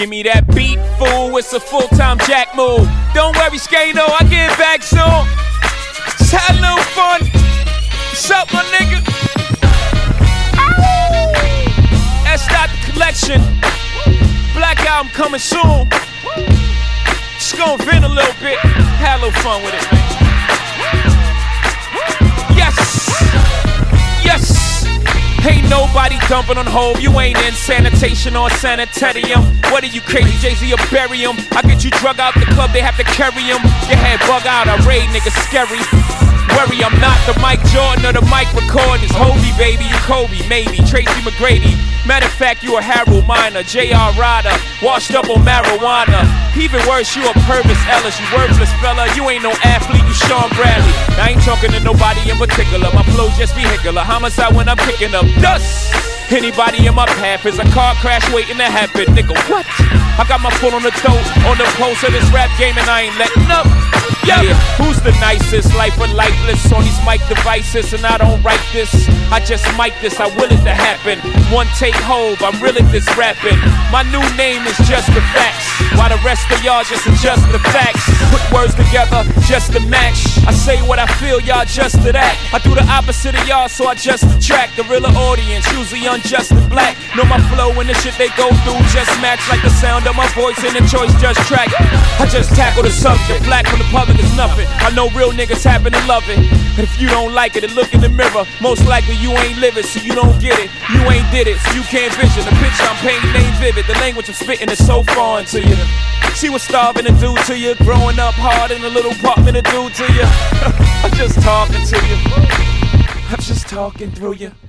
Give me that beat, fool, it's a full-time jack move. Don't worry, Skato, I get back soon. Just had a little fun. What's up, my nigga? That's not the collection. Black album coming soon. Just gonna vent a little bit. Had a little fun with it, man. Yes. Yes. Ain't nobody dumping on Hov. You ain't in sanitation or sanitarium. What are you, crazy, Jay-Z, or bury him? I get you drug out the club, they have to carry him. Your head bug out, I raid niggas scary. Worry, I'm not the Mike Jordan or the mic recording. It's Hovey, baby, you Kobe, maybe Tracy McGrady. Matter of fact, you a Harold Miner, J.R. Ryder, washed up on marijuana. Even worse, you a Purvis Ellis, you worthless fella. You ain't no athlete, you Sean Bradley. I ain't talking to nobody in particular. My flow just vehicular. Homicide when I'm kicking up dust. Anybody in my path is a car crash waiting to happen, nigga. What? I got my foot on the throat, on the pulse of this rap game, and I ain't letting up. Yeah, who's the nicest? Life or lifeless on these mic devices, and I don't write this. I just mic this, I will it to happen. One take Hov, I'm real at this rapping. My new name is Just the Facts, while the rest of y'all just adjust the facts. Put words together just to match. I say what I feel, y'all just to that. I do the opposite of y'all, so I just attract the realer audience, usually unjust and black. Know my flow and the shit they go through just match like the sound of my voice in the choice just track. I just tackle the subject, black from the public is nothing. I know real niggas happen to love it. But if you don't like it and look in the mirror, most likely you ain't live it, so you don't get it. You ain't did it, so you can't vision. The picture I'm painting ain't vivid. The language I'm spitting is so foreign to you. See what starving to do to you, growing up hard in a little apartment to do to you. I'm just talking to you. I'm just talking through you.